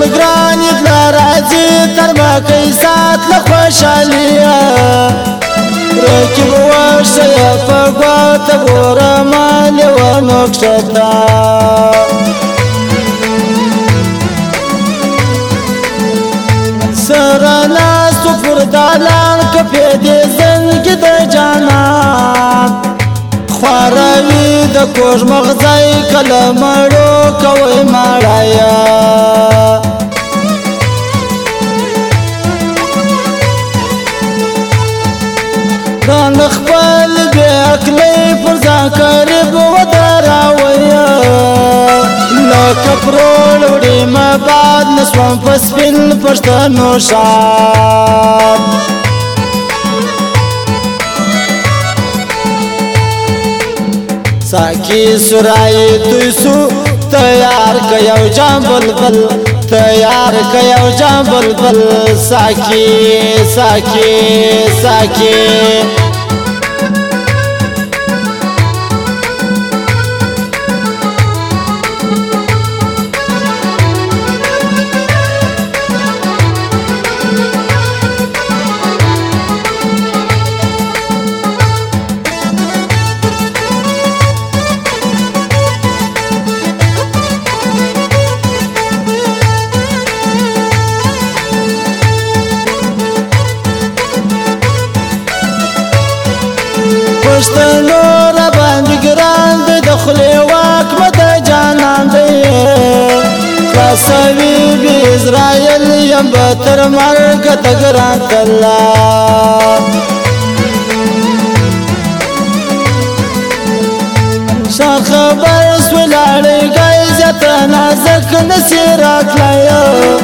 ګلګران د راځي تر مکې سات له خوشالیا رکیب ورشه په ګوته ګوره مال ونو کښتا سره ناستو پر دالان کپې دې زنګ د جانان خواروي د کوږ مغزی کله مړو کوي مړایا ران خپل بې عقلۍ پر ځان قریب ودراویه لکه پرول وړیمه باد نسوم په سپین پښتنو شاد ساکی سرائی توی سو تیار که یو جام بلبل تیار که یو جام بلبل ساکی ساکی ساکی پښتنو را باندې ګران دی د خولې واک مه د جانان دی خلاصوي بې اسرایل یم به تر مرګه د ګران تله شان خبر سوی لاړېږی زیاته نازک نسي راتلایه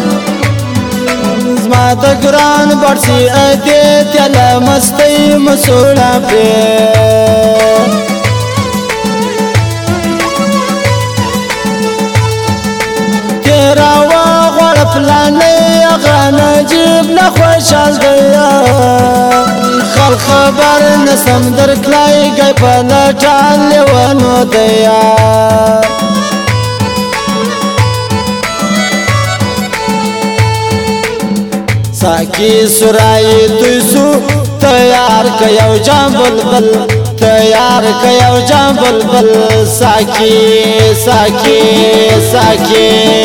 زما د ګران بړسي ادې تله مستۍ مسوړه پرې تېره وغواړه پلانۍ هغه نجیب نه خوشحال دی خلق خبر نسم درکلی ګی په لټان لیونو دی ساکی سرائی توی سو تیار که یو جام بلبل تیار که یو جام بلبل ساکی ساکی ساکی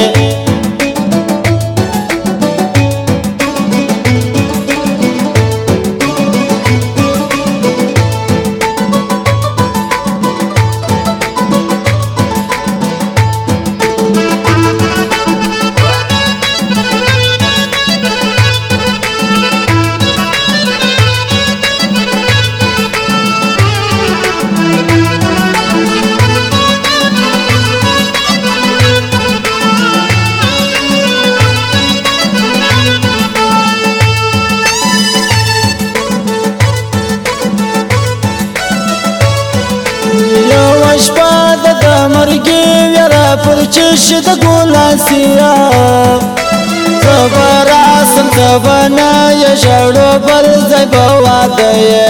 شپه د مرګي ویره پر چش د ګلاسیا زه به راسم ته به نه یې ژړو بل ځای به واده یې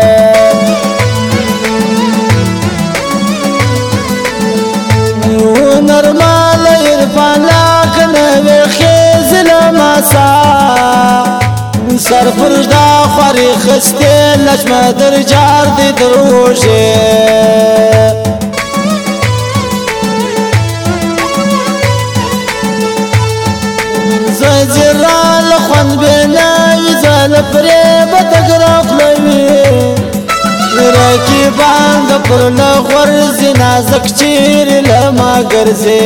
نرماله عرفان لاک نوې خیز له مسا سر پرژدا خوارې خستې لچمه در جار دې دروژې زجران لخوان بیناوی زال پریبا تگرا خلوی رکیبان دا پر لغورزی نازک چیری لما گرزی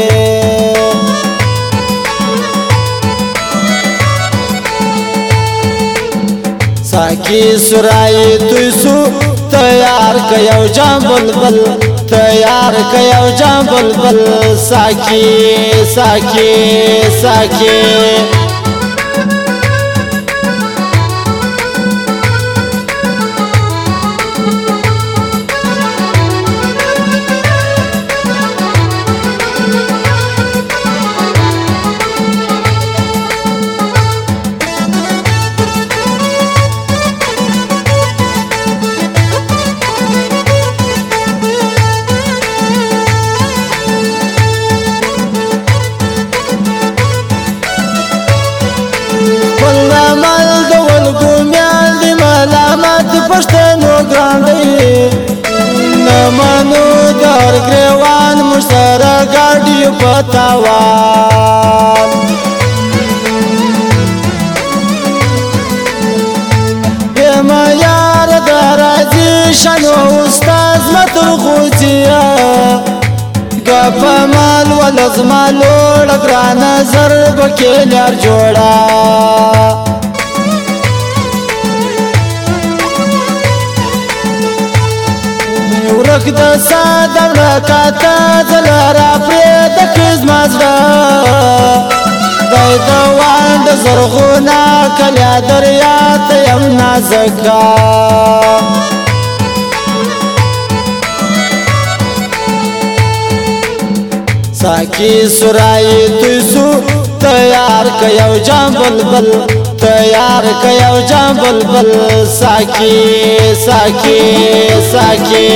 ساکی سرائی توی سو تیار که یو جام بلبل تیار که یو جام بلبل ساکی ساکی ساکی پښتنو ګران دی نه منو د هر ګریوان موږ سره ګډ یو په تاوان بېمه یار د راځي شنو استاد متر خوځیا ګپه مال وله زما لوړه ګرانه زر به کې لار جوړه ورک د ساده ورکاته زله راپرېږده کړي زما زړه دی د وانډ زرغونه کلیا دریا ته یم نازکه ساکی سرائی تویسو تیار که یو جام بلبل تیار که یو جام بلبل ساکی ساکی ساکی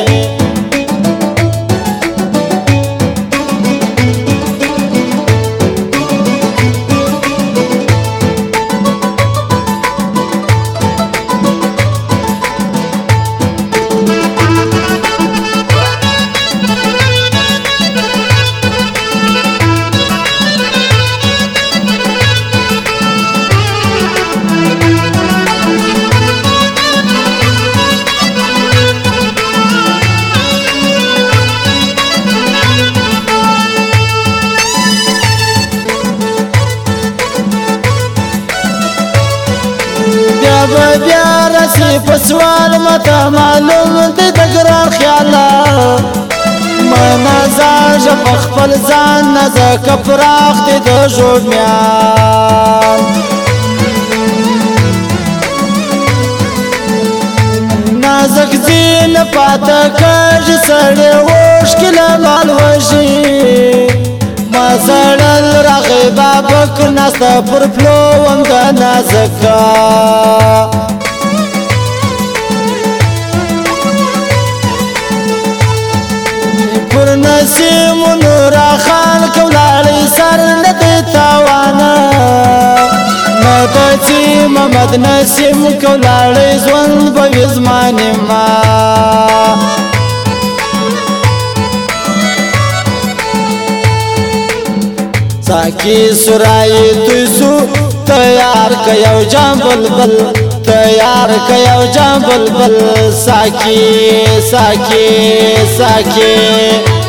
بیا رسی پسوال متا معلوم دی د ګران خیاله منازاژ په خپل ځان نازکه پراخ دی د ژوډمیان نازک ځین پاته کږي سړی اوښکې له مال وژي ما زړل راغی بابک ناسته پر پلو وم د نازکه پر نسیمونو راخان کولاړی سر نه دی تاوانه نه د چې محمد نسیم کولاړی ژوند به وي زما نیمه ساکی سرائی تویسو تیار که یو جام بلبل تیار که یو جام بلبل ساکی ساکی ساکی